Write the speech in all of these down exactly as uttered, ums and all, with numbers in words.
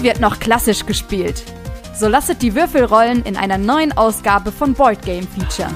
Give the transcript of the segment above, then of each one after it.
wird noch klassisch gespielt. So lasset die Würfel rollen in einer neuen Ausgabe von Board Game Feature.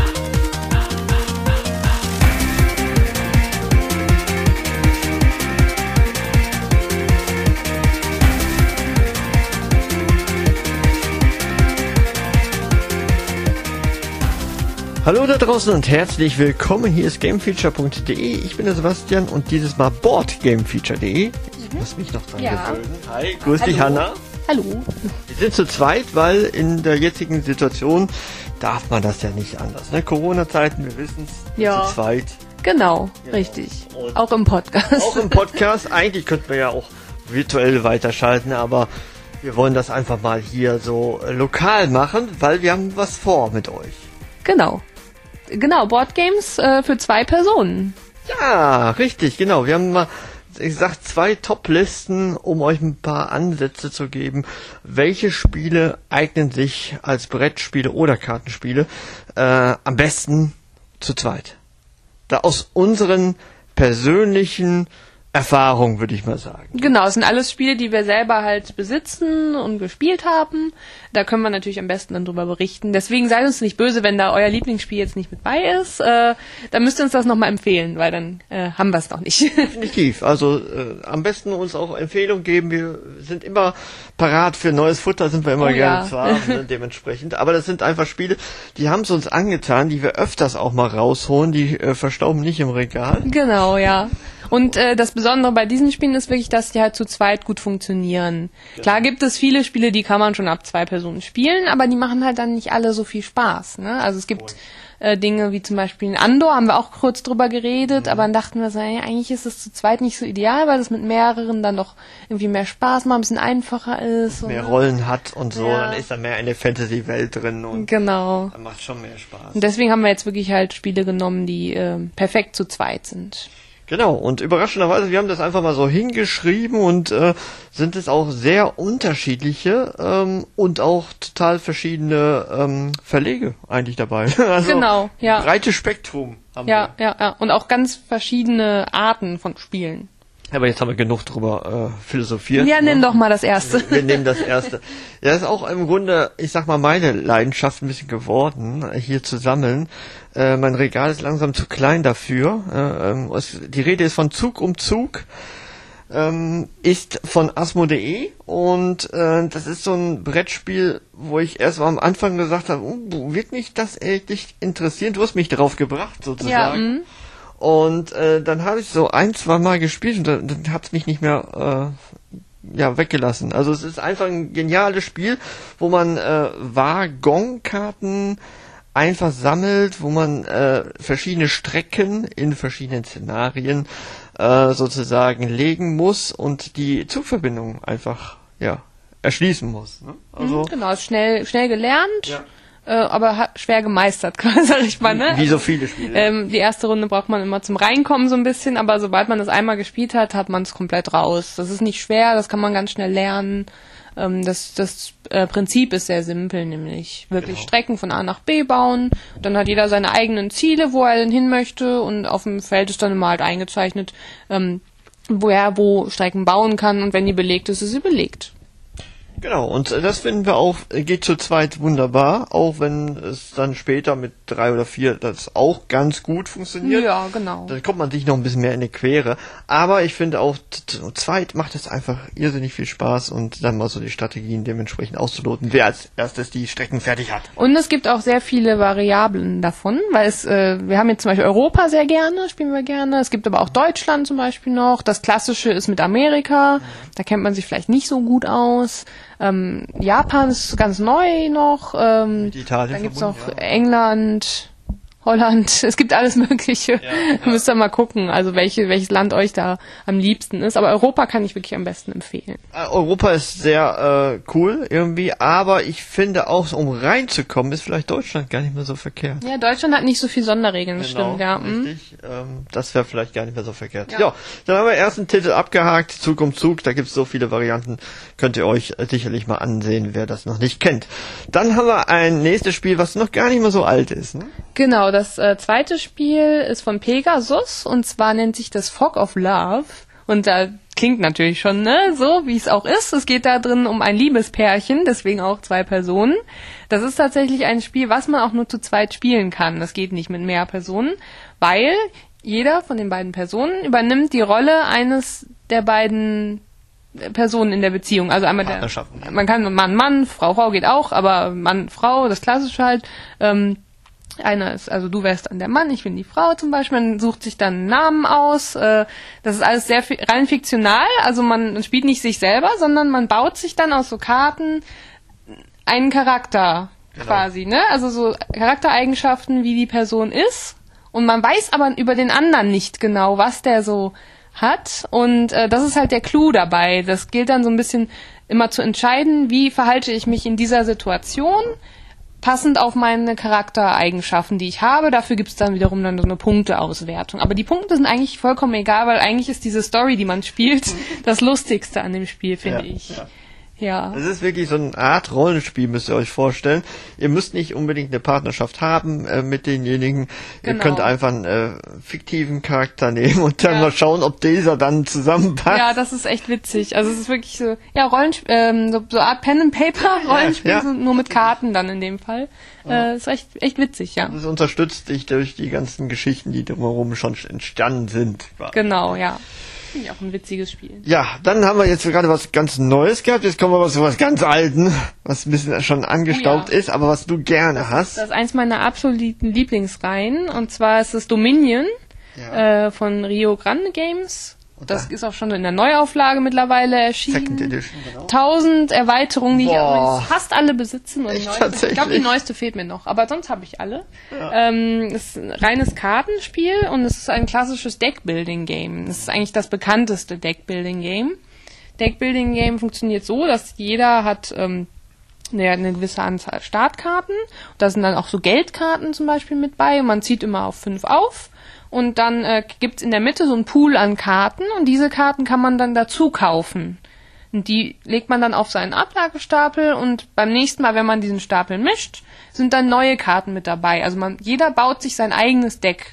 Hallo da draußen und herzlich willkommen. Hier ist gamefeature punkt de. Ich bin der Sebastian und dieses Mal boardgamefeature punkt de. Ich muss mich noch dran Ja. gewöhnen. Hi, grüß Hallo. dich, Hanna. Hallo. Wir sind zu zweit, weil in der jetzigen Situation darf man das ja nicht anders. Ne? Corona-Zeiten, wir wissen es, Ja. zu zweit. Genau, Genau. richtig. Und Auch im Podcast. Auch im Podcast. Eigentlich könnten wir ja auch virtuell weiterschalten, aber wir wollen das einfach mal hier so äh, lokal machen, weil wir haben was vor mit euch. Genau. Genau, Boardgames äh, für zwei Personen. Ja, richtig, genau. Wir haben mal, ich sag, zwei Top-Listen, um euch ein paar Ansätze zu geben. Welche Spiele eignen sich als Brettspiele oder Kartenspiele äh, am besten zu zweit? Da aus unseren persönlichen Erfahrungen, würde ich mal sagen. Genau, es sind alles Spiele, die wir selber halt besitzen und gespielt haben. Da können wir natürlich am besten dann drüber berichten. Deswegen seid uns nicht böse, wenn da euer Lieblingsspiel jetzt nicht mit bei ist. Äh, dann müsst ihr uns das nochmal empfehlen, weil dann äh, haben wir es noch nicht. Definitiv. Also äh, am besten uns auch Empfehlungen geben. Wir sind immer parat für neues Futter, sind wir immer Oh, gerne ja. zu haben, ne, dementsprechend. Aber das sind einfach Spiele, die haben es uns angetan, die wir öfters auch mal rausholen. Die äh, verstauben nicht im Regal. Genau, ja. Und äh, das Besondere bei diesen Spielen ist wirklich, dass die halt zu zweit gut funktionieren. Ja. Klar gibt es viele Spiele, die kann man schon ab zwei Personen spielen, aber die machen halt dann nicht alle so viel Spaß. Ne? Also es gibt äh, Dinge wie zum Beispiel in Andor, haben wir auch kurz drüber geredet, Mhm. aber dann dachten wir so, ey, eigentlich ist es zu zweit nicht so ideal, weil es mit mehreren dann doch irgendwie mehr Spaß macht, ein bisschen einfacher ist. Mehr und, Rollen hat und so, Ja. dann ist da mehr eine Fantasy-Welt drin und Genau. dann macht schon mehr Spaß. Und deswegen haben wir jetzt wirklich halt Spiele genommen, die äh, perfekt zu zweit sind. Genau, und überraschenderweise, wir haben das einfach mal so hingeschrieben und äh, sind es auch sehr unterschiedliche ähm, und auch total verschiedene ähm, Verlege eigentlich dabei. Also Genau, ja. breites Spektrum haben Ja, ja, ja. Und auch ganz verschiedene Arten von Spielen. wir. Aber jetzt haben wir genug drüber äh, philosophiert. Ja, nenn ne? doch mal das erste. Wir nehmen das erste. Ja, das ist auch im Grunde, ich sag mal, meine Leidenschaft ein bisschen geworden, hier zu sammeln. Äh, mein Regal ist langsam zu klein dafür. Äh, ähm, es, die Rede ist von Zug um Zug. Ähm, ist von asmo.de und äh, das ist so ein Brettspiel, wo ich erst mal am Anfang gesagt habe, oh, wird mich das echt interessieren? Du hast mich drauf gebracht, sozusagen. Ja, mm. Und äh, dann habe ich so ein, zwei Mal gespielt und dann, dann hat es mich nicht mehr äh, ja, weggelassen. Also es ist einfach ein geniales Spiel, wo man äh, Waggonkarten einfach sammelt, wo man äh, verschiedene Strecken in verschiedenen Szenarien äh, sozusagen legen muss und die Zugverbindung einfach ja erschließen muss. Ne? Also Genau, ist schnell, schnell gelernt, ja. äh, aber ha- schwer gemeistert, sag ich mal. Ne? Wie so viele Spiele. Ähm, die erste Runde braucht man immer zum Reinkommen so ein bisschen, aber sobald man das einmal gespielt hat, hat man es komplett raus. Das ist nicht schwer, das kann man ganz schnell lernen. Ähm, das das äh, Prinzip ist sehr simpel, nämlich wirklich Genau. Strecken von A nach B bauen. Dann hat jeder seine eigenen Ziele, wo er denn hin möchte, und auf dem Feld ist dann immer halt eingezeichnet, ähm, wo er wo Strecken bauen kann, und wenn die belegt ist, ist sie belegt. Genau, und äh, das finden wir auch, äh, geht zu zweit wunderbar, auch wenn es dann später mit drei oder vier das auch ganz gut funktioniert. Ja, genau. Dann kommt man sich noch ein bisschen mehr in die Quere. Aber ich finde auch, zu zweit macht es einfach irrsinnig viel Spaß und dann mal so die Strategien dementsprechend auszuloten, wer als erstes die Strecken fertig hat. Und es gibt auch sehr viele Variablen davon, weil es, äh, wir haben jetzt zum Beispiel Europa sehr gerne, spielen wir gerne. Es gibt aber auch Deutschland zum Beispiel noch. Das Klassische ist mit Amerika. Da kennt man sich vielleicht nicht so gut aus. Ähm, Japan ist ganz neu noch. Ähm, Mit Italien dann gibt's noch verbunden, ja. England, Holland. Es gibt alles Mögliche. Ja, ja. Müsst ihr mal gucken, also welche, welches Land euch da am liebsten ist. Aber Europa kann ich wirklich am besten empfehlen. Äh, Europa ist sehr äh, cool irgendwie, aber ich finde auch, um reinzukommen, ist vielleicht Deutschland gar nicht mehr so verkehrt. Ja, Deutschland hat nicht so viel Sonderregeln, das stimmt, ja. Mhm. Richtig. Ähm, das wäre vielleicht gar nicht mehr so verkehrt. Ja. Ja. Dann haben wir erst einen Titel abgehakt, Zug um Zug, da gibt es so viele Varianten, könnt ihr euch äh, sicherlich mal ansehen, wer das noch nicht kennt. Dann haben wir ein nächstes Spiel, was noch gar nicht mehr so alt ist. Ne? Genau, das äh, zweite Spiel ist von Pegasus, und zwar nennt sich das Fog of Love. Und da klingt natürlich schon, ne, so wie es auch ist. Es geht da drin um ein Liebespärchen, deswegen auch zwei Personen. Das ist tatsächlich ein Spiel, was man auch nur zu zweit spielen kann. Das geht nicht mit mehr Personen, weil jeder von den beiden Personen übernimmt die Rolle eines der beiden Personen in der Beziehung. Also einmal der, man kann Mann, Mann, Frau, Frau geht auch, aber Mann, Frau, das Klassische halt. Ähm, einer ist, also du wärst dann der Mann, ich bin die Frau zum Beispiel, man sucht sich dann einen Namen aus. Äh, das ist alles sehr fi- rein fiktional, also man spielt nicht sich selber, sondern man baut sich dann aus so Karten einen Charakter genau. quasi, ne? Also so Charaktereigenschaften, wie die Person ist. Und man weiß aber über den anderen nicht genau, was der so hat. Und äh, das ist halt der Clou dabei. Das gilt dann so ein bisschen immer zu entscheiden, wie verhalte ich mich in dieser Situation, passend auf meine Charaktereigenschaften, die ich habe. Dafür gibt es dann wiederum dann so eine Punkteauswertung. Aber die Punkte sind eigentlich vollkommen egal, weil eigentlich ist diese Story, die man spielt, das Lustigste an dem Spiel, finde ja, ich. Ja. Ja. Es ist wirklich so eine Art Rollenspiel, müsst ihr euch vorstellen. Ihr müsst nicht unbedingt eine Partnerschaft haben äh, mit denjenigen. Genau. Ihr könnt einfach einen äh, fiktiven Charakter nehmen und dann ja. mal schauen, ob dieser dann zusammenpasst. Ja, das ist echt witzig. Also es ist wirklich so, ja, Rollenspiel, ähm, so, so Art Pen and Paper Rollenspiel, ja, ja. So, nur mit Karten dann in dem Fall. Ja. Äh, ist echt, echt witzig, ja. Das unterstützt dich durch die ganzen Geschichten, die drumherum schon entstanden sind. Genau, ja. Finde ich auch ein witziges Spiel. Ja, dann haben wir jetzt gerade was ganz Neues gehabt. Jetzt kommen wir zu was ganz Alten, was ein bisschen schon angestaubt oh ja. ist, aber was du gerne das hast. Ist, das ist eins meiner absoluten Lieblingsreihen. Und zwar ist es Dominion ja. äh, von Rio Grande Games. Und das ist auch schon in der Neuauflage mittlerweile erschienen. Second Edition, genau. Tausend Erweiterungen, die Boah. ich übrigens fast alle besitze. Und die neueste, ich glaube, die neueste fehlt mir noch. Aber sonst habe ich alle. Ja. Ähm, es ist ein reines Kartenspiel und es ist ein klassisches Deckbuilding-Game. Es ist eigentlich das bekannteste Deckbuilding-Game. Deckbuilding-Game funktioniert so, dass jeder hat ähm, eine, eine gewisse Anzahl Startkarten. Da sind dann auch so Geldkarten zum Beispiel mit bei. Und man zieht immer auf fünf auf. Und dann äh, gibt's in der Mitte so einen Pool an Karten und diese Karten kann man dann dazu kaufen. Und die legt man dann auf seinen Ablagestapel und beim nächsten Mal, wenn man diesen Stapel mischt, sind dann neue Karten mit dabei. Also man, jeder baut sich sein eigenes Deck.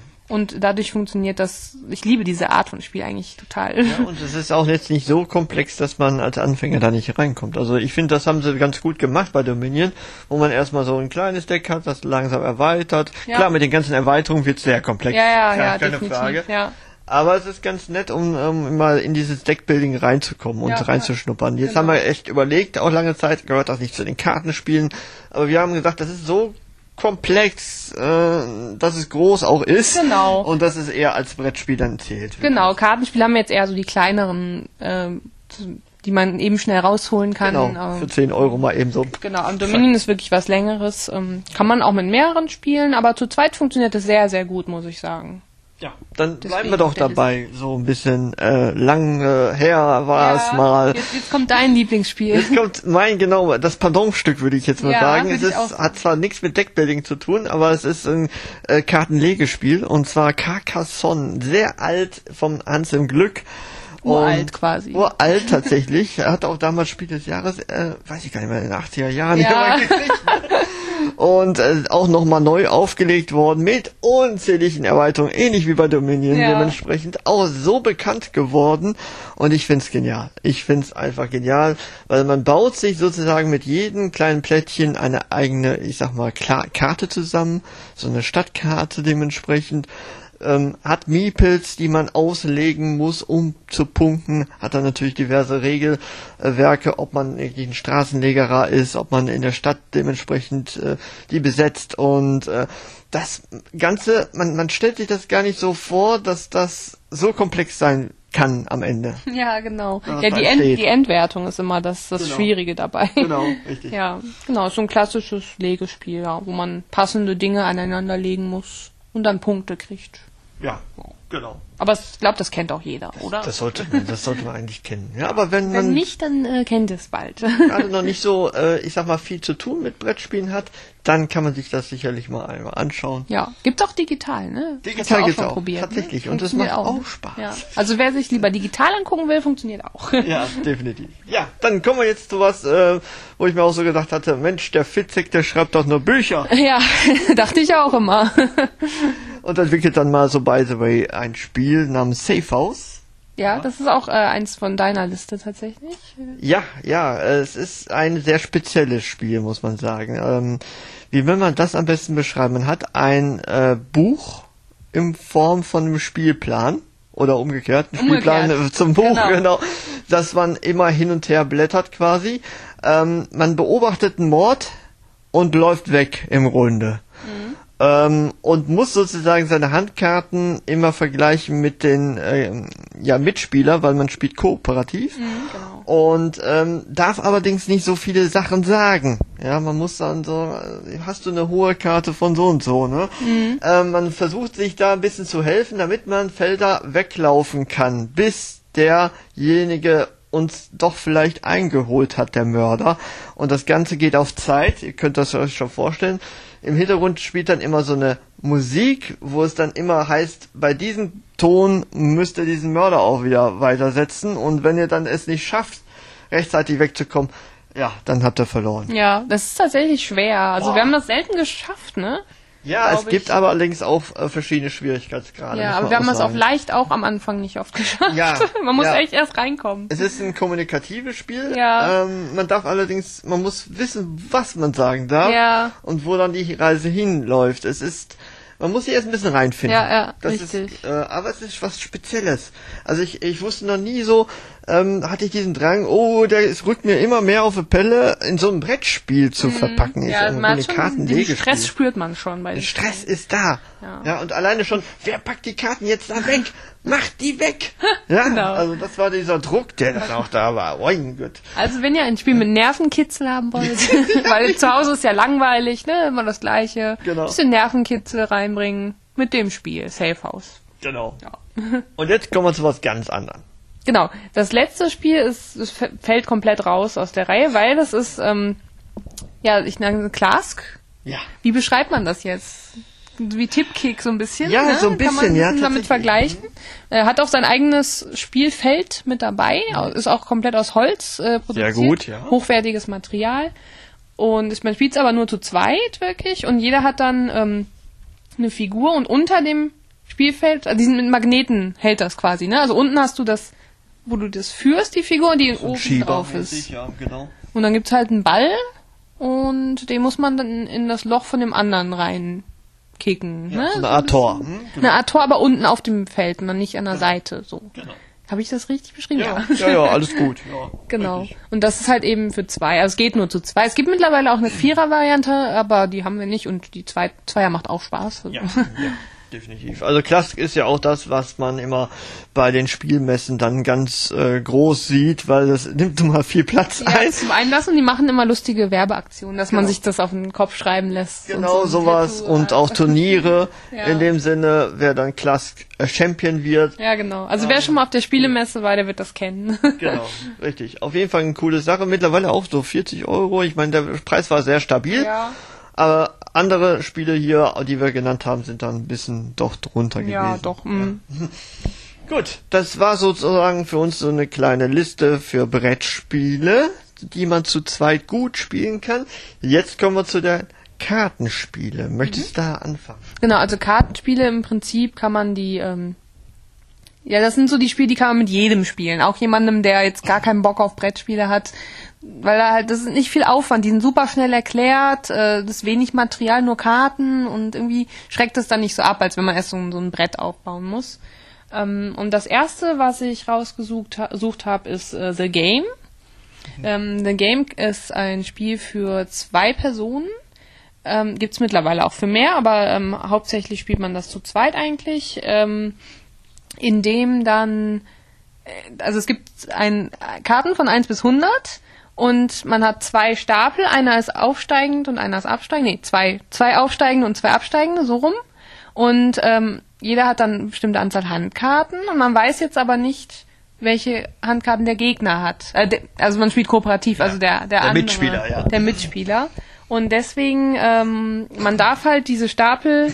Und dadurch funktioniert das, ich liebe diese Art von Spiel eigentlich total. Ja, und es ist auch jetzt nicht so komplex, dass man als Anfänger da nicht reinkommt. Also ich finde, das haben sie ganz gut gemacht bei Dominion, wo man erstmal so ein kleines Deck hat, das langsam erweitert. Ja. Klar, mit den ganzen Erweiterungen wird es sehr komplex. Ja, ja, ja, ja keine definitiv, Frage. Ja. Aber es ist ganz nett, um, um mal in dieses Deckbuilding reinzukommen und ja, reinzuschnuppern. Jetzt genau. haben wir echt überlegt, auch lange Zeit, gehört auch nicht zu den Kartenspielen, aber wir haben gesagt, das ist so komplex, äh, dass es groß auch ist. Genau. Und dass es eher als Brettspiel dann zählt. Genau, Kartenspiele haben jetzt eher so die kleineren, äh, die man eben schnell rausholen kann. Genau, für zehn Euro mal eben so. Genau, und Dominion ist wirklich was Längeres. Ähm, kann man auch mit mehreren spielen, aber zu zweit funktioniert es sehr, sehr gut, muss ich sagen. Ja, dann Deswegen bleiben wir doch dabei. So ein bisschen äh, lang äh, her war es ja, mal. Jetzt, jetzt kommt dein Lieblingsspiel. Jetzt kommt mein, genau, das Pendantstück würde ich jetzt mal ja, sagen. Es ist, hat zwar nichts mit Deckbuilding zu tun, aber es ist ein äh, Kartenlegespiel und zwar Carcassonne. Sehr alt vom Hans im Glück. Uralt quasi. Uralt tatsächlich. Er hat auch damals Spiel des Jahres, äh, weiß ich gar nicht mehr, in den achtziger Jahren ja. gekriegt. Und äh, auch nochmal neu aufgelegt worden mit unzähligen Erweiterungen, ähnlich wie bei Dominion, ja. dementsprechend auch so bekannt geworden. Und ich find's genial. Ich find's einfach genial, weil man baut sich sozusagen mit jedem kleinen Plättchen eine eigene, ich sag mal, Kla- Karte zusammen, so eine Stadtkarte dementsprechend. Ähm, hat Meeples, die man auslegen muss, um zu punkten, hat dann natürlich diverse Regelwerke, ob man irgendwie ein Straßenlegerer ist, ob man in der Stadt dementsprechend äh, die besetzt und äh, das Ganze, man, man stellt sich das gar nicht so vor, dass das so komplex sein kann am Ende. Ja, genau. Ja, die, End, die Endwertung ist immer das, das genau. Schwierige dabei. Genau, richtig. Ja, genau, so ein klassisches Legespiel, ja, wo man passende Dinge aneinander legen muss und dann Punkte kriegt. Ja, genau. Aber ich glaube, das kennt auch jeder, oder? Das sollte man, das sollte man eigentlich kennen. Ja, aber wenn, wenn man nicht, dann äh, kennt es bald. gerade noch nicht so, äh, ich sag mal, viel zu tun mit Brettspielen hat, dann kann man sich das sicherlich mal einmal anschauen. Ja, gibt's auch digital, ne? Digital gibt's auch, probiert, tatsächlich. Ne? Und das macht auch, auch Spaß. Ja. Also wer sich lieber digital angucken will, funktioniert auch. Ja, definitiv. Ja, dann kommen wir jetzt zu was, äh, wo ich mir auch so gedacht hatte, Mensch, der Fitzek, der schreibt doch nur Bücher. Ja, dachte ich auch immer. Und entwickelt dann mal so by the way ein Spiel namens Safe House. Ja, das ist auch äh, eins von deiner Liste tatsächlich. Ja, ja, es ist ein sehr spezielles Spiel, muss man sagen. Ähm, wie will man das am besten beschreiben? Man hat ein äh, Buch in Form von einem Spielplan oder umgekehrt, ein Spielplan umgekehrt. zum Buch, genau. Genau. dass man immer hin und her blättert quasi. Ähm, man beobachtet einen Mord und läuft weg im Runde. Mhm. Ähm, und muss sozusagen seine Handkarten immer vergleichen mit den äh, ja, Mitspieler, weil man spielt kooperativ. Mhm, genau. Und ähm, darf allerdings nicht so viele Sachen sagen. Ja, man muss dann so, äh, hast du eine hohe Karte von so und so, ne? Mhm. Ähm, man versucht sich da ein bisschen zu helfen, damit man Felder weglaufen kann, bis derjenige uns doch vielleicht eingeholt hat, der Mörder. Und das Ganze geht auf Zeit, ihr könnt das euch schon vorstellen. Im Hintergrund spielt dann immer so eine Musik, wo es dann immer heißt, bei diesem Ton müsst ihr diesen Mörder auch wieder weitersetzen. Und wenn ihr dann es nicht schafft, rechtzeitig wegzukommen, ja, dann habt ihr verloren. Ja, das ist tatsächlich schwer. Also Boah. wir haben das selten geschafft, ne? Ja, es ich. gibt aber allerdings auch äh, verschiedene Schwierigkeitsgrade. Ja, aber wir haben das auf leicht auch am Anfang nicht oft geschafft. Ja, man muss ja. echt erst reinkommen. Es ist ein kommunikatives Spiel. Ja. Ähm, man darf allerdings, man muss wissen, was man sagen darf Ja. und wo dann die Reise hinläuft. Es ist, man muss sich erst ein bisschen reinfinden. Ja, ja, das richtig. Ist, äh, aber es ist was Spezielles. Also ich, ich wusste noch nie so, ähm, hatte ich diesen Drang, oh, der es rückt mir immer mehr auf die Pelle, in so ein Brettspiel zu verpacken. Ja, ist man hat schon, den Kartenlegespiel. Stress spürt man schon bei Der den Stress ist da. Ja. Ja, und alleine schon, wer packt die Karten jetzt da weg? Macht die weg! Ja, Genau. also das war dieser Druck, der dann auch da war. Oh mein Gott. Also wenn ihr ein Spiel mit Nervenkitzel haben wollt, weil zu Hause ist ja langweilig, ne, immer das Gleiche. Genau. Bisschen Nervenkitzel reinbringen mit dem Spiel, Safe House. Genau. Ja. Und jetzt kommen wir zu was ganz anderem. Genau. Das letzte Spiel ist, es f- fällt komplett raus aus der Reihe, weil das ist, ähm, ja, ich nenne Klask. Ja. Wie beschreibt man das jetzt? Wie Tippkick so ein bisschen. Ja, ne? so ein bisschen, Kann man ja, damit tatsächlich. vergleichen. Er hat auch sein eigenes Spielfeld mit dabei, ist auch komplett aus Holz äh, produziert. Sehr gut, ja. Hochwertiges Material. Und ist- man spielt es aber nur zu zweit wirklich und jeder hat dann ähm, eine Figur und unter dem Spielfeld, also die sind mit Magneten hält das quasi, ne? Also unten hast du das, wo du das führst, die Figur, die oben drauf ist. Ja, genau. Und dann gibt's halt einen Ball und den muss man dann in das Loch von dem anderen reinkicken. Ja, Ne? so eine Art Tor. Hm? Eine Art Tor, aber unten auf dem Feld und dann nicht an der Seite. So. Genau. Habe ich das richtig beschrieben? Ja, ja, ja, alles gut. Ja, Genau. richtig. Und das ist halt eben für zwei. Also es geht nur zu zwei. Es gibt mittlerweile auch eine Vierer-Variante, aber die haben wir nicht und die zwei, Zweier macht auch Spaß. Also. Ja, ja, definitiv. Also Klask ist ja auch das, was man immer bei den Spielmessen dann ganz äh, groß sieht, weil das nimmt immer viel Platz Ja, ein. zum Einlassen, die machen immer lustige Werbeaktionen, dass man Genau. sich das auf den Kopf schreiben lässt. Genau, und so ein sowas Tattoo, und äh, auch Turniere. Ja. In dem Sinne, wer dann Klask äh, Champion wird. Ja, genau. Also wer schon mal auf der Spielemesse war, der wird das kennen. Genau, richtig. Auf jeden Fall eine coole Sache. Mittlerweile auch so vierzig Euro. Ich meine, der Preis war sehr stabil. Ja. Aber andere Spiele hier, die wir genannt haben, sind dann ein bisschen doch drunter gewesen. Ja, doch. Mm. Gut, das war sozusagen für uns so eine kleine Liste für Brettspiele, die man zu zweit gut spielen kann. Jetzt kommen wir zu der Kartenspiele. Möchtest du da anfangen? Genau, also Kartenspiele im Prinzip kann man die, ähm, ja, das sind so die Spiele, die kann man mit jedem spielen. Auch jemandem, der jetzt gar keinen Bock auf Brettspiele hat, weil da halt, das ist nicht viel Aufwand, die sind super schnell erklärt, äh, das ist wenig Material, nur Karten und irgendwie schreckt es dann nicht so ab, als wenn man erst so, ein- so ein Brett aufbauen muss. Ähm, und das erste, was ich rausgesucht ha- gesucht habe, ist äh, The Game. Ähm, The Game ist ein Spiel für zwei Personen. Ähm, gibt's mittlerweile auch für mehr, aber ähm, hauptsächlich spielt man das zu zweit eigentlich, ähm, in dem dann, äh, also es gibt ein, Karten von eins bis hundert und man hat zwei Stapel, einer ist aufsteigend und einer ist absteigend, nee, zwei, zwei aufsteigende und zwei absteigende, so rum. Und ähm, jeder hat dann eine bestimmte Anzahl Handkarten und man weiß jetzt aber nicht, welche Handkarten der Gegner hat. Äh, de, also man spielt kooperativ, also der, der, Der andere, Mitspieler, ja. Der Mitspieler. Und deswegen, ähm, man darf halt diese Stapel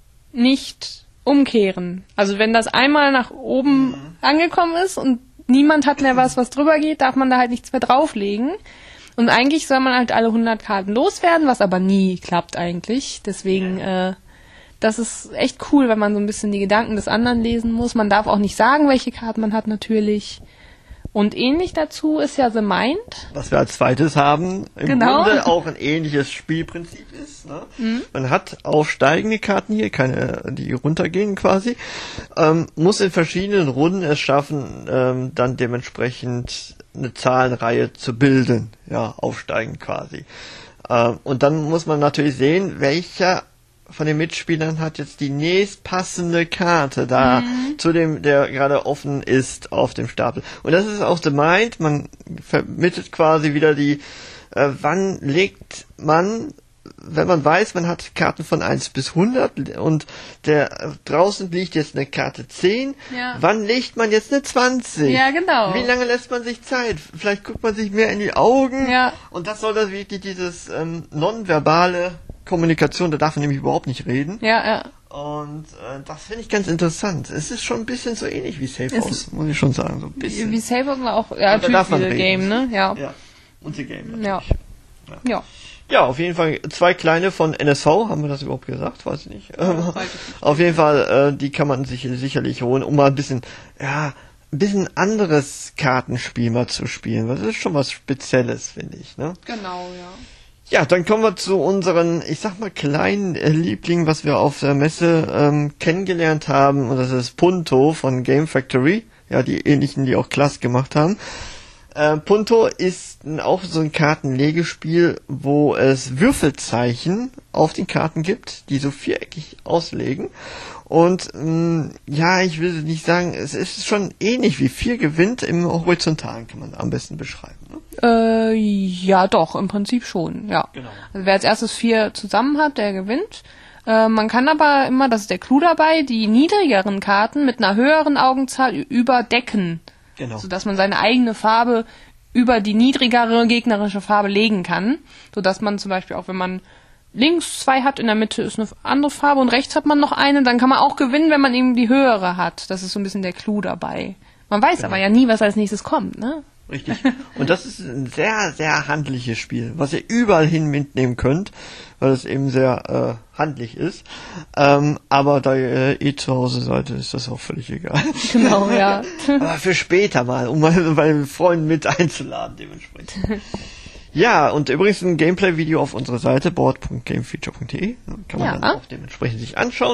nicht umkehren. Also wenn das einmal nach oben Mhm. angekommen ist und niemand hat mehr was, was drüber geht, darf man da halt nichts mehr drauflegen. Und eigentlich soll man halt alle hundert Karten loswerden, was aber nie klappt eigentlich. Deswegen äh, das ist echt cool, wenn man so ein bisschen die Gedanken des anderen lesen muss. Man darf auch nicht sagen, welche Karten man hat, natürlich. Und ähnlich dazu ist ja The Mind. Was wir als zweites haben, im Genau. Grunde auch ein ähnliches Spielprinzip ist. Ne? Mhm. Man hat aufsteigende Karten hier, keine, die runtergehen quasi, ähm, muss in verschiedenen Runden es schaffen, ähm, dann dementsprechend eine Zahlenreihe zu bilden, ja, aufsteigend quasi. Ähm, und dann muss man natürlich sehen, welcher von den Mitspielern hat jetzt die nächstpassende Karte da mhm. zu dem, der gerade offen ist auf dem Stapel. Und das ist auch The Mind. Man vermittelt quasi wieder die, äh, wann legt man, wenn man weiß, man hat Karten von eins bis hundert und der äh, draußen liegt jetzt eine Karte zehn, Ja. wann legt man jetzt eine zwanzig? Ja, genau. Wie lange lässt man sich Zeit? Vielleicht guckt man sich mehr in die Augen. Ja. Und das soll das wirklich dieses ähm, nonverbale Kommunikation, da darf man nämlich überhaupt nicht reden. Ja, ja. Und äh, das finde ich ganz interessant. Es ist schon ein bisschen so ähnlich wie Safe Es House, muss ich schon sagen. So ein bisschen. Wie, wie Safe House auch, ja, Und da darf man natürlich reden. Game, ne? Ja. Ja, und The Game natürlich. Ja. Ja. Ja, auf jeden Fall zwei kleine von N S V, haben wir das überhaupt gesagt? Weiß ich nicht. Ähm, weiß ich nicht. auf jeden Fall, äh, die kann man sich sicherlich holen, um mal ein bisschen, ja, ein bisschen anderes Kartenspiel mal zu spielen. Das ist schon was Spezielles, finde ich, ne? Genau, ja. Ja, dann kommen wir zu unseren, ich sag mal, kleinen äh, Lieblingen, was wir auf der Messe ähm, kennengelernt haben. Und das ist Punto von Game Factory. Ja, die ähnlichen, die auch Klass gemacht haben. Äh, Punto ist n- auch so ein Kartenlegespiel, wo es Würfelzeichen auf den Karten gibt, die so viereckig auslegen. Und mh, ja, ich will nicht sagen, es ist schon ähnlich wie vier gewinnt im Horizontalen, kann man am besten beschreiben. Ne? Äh, ja, doch, im Prinzip schon, ja. Genau. Also wer als erstes vier zusammen hat, der gewinnt. Äh, man kann aber immer, das ist der Clou dabei, die niedrigeren Karten mit einer höheren Augenzahl ü- überdecken. Genau. Sodass man seine eigene Farbe über die niedrigere gegnerische Farbe legen kann. Sodass man zum Beispiel auch, wenn man links zwei hat, in der Mitte ist eine andere Farbe und rechts hat man noch eine, dann kann man auch gewinnen, wenn man eben die höhere hat. Das ist so ein bisschen der Clou dabei. Man weiß Genau. aber ja nie, was als nächstes kommt, ne? Richtig. Und das ist ein sehr, sehr handliches Spiel, was ihr überall hin mitnehmen könnt, weil es eben sehr äh, handlich ist. Ähm, aber da ihr äh, eh zu Hause seid, ist das auch völlig egal. Genau, ja. Aber für später mal, um mal meine Freunde mit einzuladen dementsprechend. Ja, und übrigens ein Gameplay-Video auf unserer Seite board punkt gamefeature punkt de. Kann man Ja. dann auch dementsprechend sich anschauen.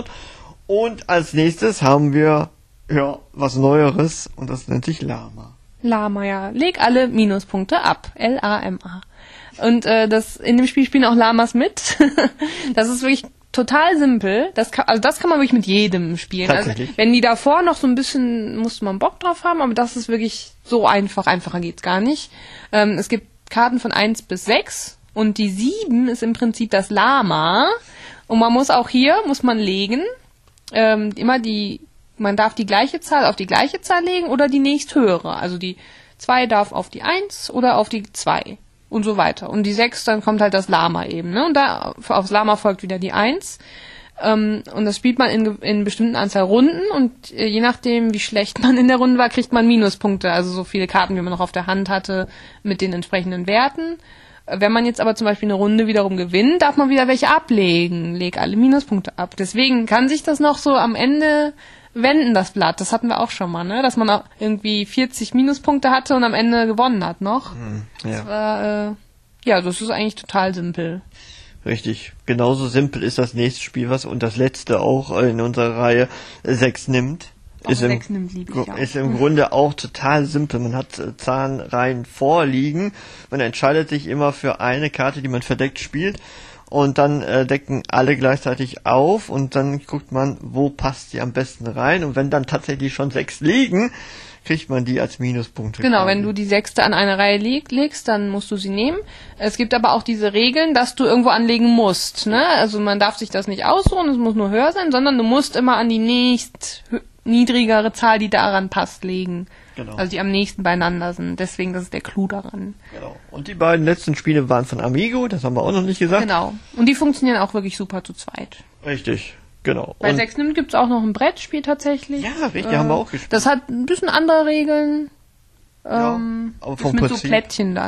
Und als nächstes haben wir ja was Neueres und das nennt sich Lama. Lama, ja. Leg alle Minuspunkte ab. L A M A. Und äh, das in dem Spiel spielen auch Lamas mit. Das ist wirklich total simpel. Das kann, also das kann man wirklich mit jedem spielen. Also, Tatsächlich? wenn die davor noch so ein bisschen, musste man Bock drauf haben, aber das ist wirklich so einfach. Einfacher geht's gar nicht. Ähm, es gibt Karten von eins bis sechs und die sieben ist im Prinzip das Lama. Und man muss auch hier, muss man legen, ähm, immer die, man darf die gleiche Zahl auf die gleiche Zahl legen oder die nächsthöhere. Also die zwei darf auf die eins oder auf die zwei und so weiter. Und die sechs, dann kommt halt das Lama eben, ne? Und da aufs Lama folgt wieder die eins. Ähm, und das spielt man in, in bestimmten Anzahl Runden und äh, je nachdem, wie schlecht man in der Runde war, kriegt man Minuspunkte. Also so viele Karten, wie man noch auf der Hand hatte, mit den entsprechenden Werten. Äh, Wenn man jetzt aber zum Beispiel eine Runde wiederum gewinnt, darf man wieder welche ablegen. Leg alle Minuspunkte ab. Deswegen kann sich das noch so am Ende wenden, das Blatt. Das hatten wir auch schon mal, ne? Dass man auch irgendwie vierzig Minuspunkte hatte und am Ende gewonnen hat noch. Ja. Das war, äh, ja, das ist eigentlich total simpel. Richtig. Genauso simpel ist das nächste Spiel, was und das letzte auch in unserer Reihe sechs nimmt. Auch Ist im, sechs nimmt, lieb ich, ja. ist im Grunde auch total simpel. Man hat äh, Zahlenreihen vorliegen. Man entscheidet sich immer für eine Karte, die man verdeckt spielt. Und dann äh, decken alle gleichzeitig auf und dann guckt man, wo passt sie am besten rein. Und wenn dann tatsächlich schon sechs liegen, kriegt man die als Minuspunkte. Genau, quasi. wenn du die sechste an eine Reihe leg, legst, dann musst du sie nehmen. Es gibt aber auch diese Regeln, dass du irgendwo anlegen musst. Ne? Also man darf sich das nicht aussuchen, es muss nur höher sein, sondern du musst immer an die nächst hö- niedrigere Zahl, die daran passt, legen. Genau. Also die am nächsten beieinander sind. Deswegen, das ist der Clou daran. Genau. Und die beiden letzten Spiele waren von Amigo, das haben wir auch noch nicht gesagt. Genau. Und die funktionieren auch wirklich super zu zweit. Richtig, genau. Bei Und sechs nimmt gibt's auch noch ein Brettspiel tatsächlich. Ja, richtig, haben wir auch gespielt. Das hat ein bisschen andere Regeln. Ja, Ähm, aber ist vom mit so Prinzip- Plättchen dann.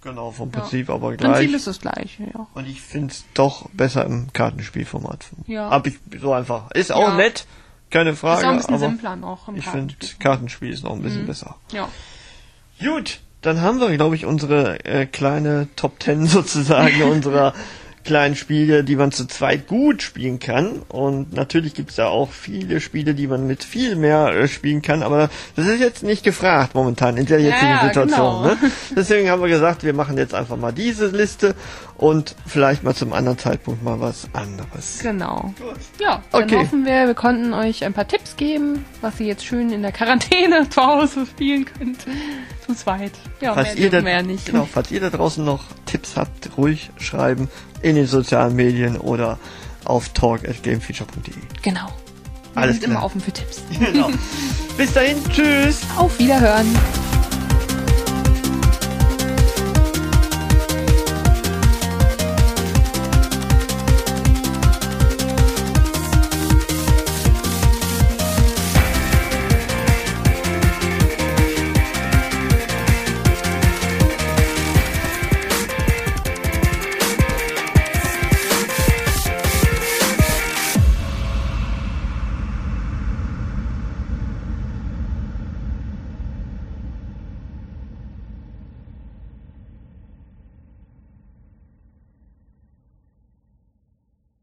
Genau, vom Ja. Prinzip aber Im gleich. Prinzip ist das gleiche, ja. Und ich finde es doch besser im Kartenspielformat. Ja. Hab ich so einfach. Ist auch Ja. nett, keine Frage. Ist auch ein bisschen aber simpler noch im ich finde, Kartenspiel. Kartenspiel ist noch ein bisschen Mhm. besser. Ja. Gut, dann haben wir, glaube ich, unsere äh, kleine Top Ten sozusagen unserer kleinen Spiele, die man zu zweit gut spielen kann. Und natürlich gibt es da auch viele Spiele, die man mit viel mehr äh, spielen kann, aber das ist jetzt nicht gefragt momentan in der jetzigen Ja, Situation. genau. Ne? Deswegen haben wir gesagt, wir machen jetzt einfach mal diese Liste und vielleicht mal zum anderen Zeitpunkt mal was anderes. Genau. Ja, dann Okay. hoffen wir, wir konnten euch ein paar Tipps geben, was ihr jetzt schön in der Quarantäne zu Hause spielen könnt. Zu zweit. Ja, Falls mehr ihr, da, dürfen wir ja nicht. Genau, falls ihr da draußen noch Tipps habt, ruhig schreiben in den sozialen Medien oder auf talk at gamefeature punkt de. Genau. Wir Alles sind klar. immer offen für Tipps. Genau. Bis dahin, tschüss! Auf Wiederhören.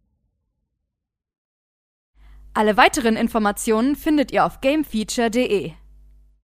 Alle weiteren Informationen findet ihr auf gamefeature punkt de.